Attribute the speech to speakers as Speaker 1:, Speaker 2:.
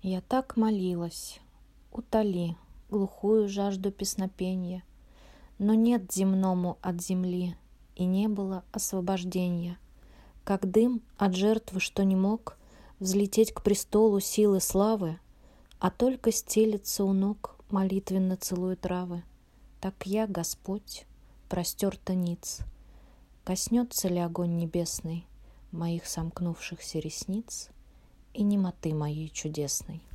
Speaker 1: Я так молилась, утоли глухую жажду песнопенья, но нет земному от земли, и не было освобождения. Как дым от жертвы, что не мог взлететь к престолу силы славы, а только стелется у ног, молитвенно целуя травы. Так я, Господь, простерта ниц, коснется ли огонь небесный моих сомкнувшихся ресниц и немоты моей чудесной?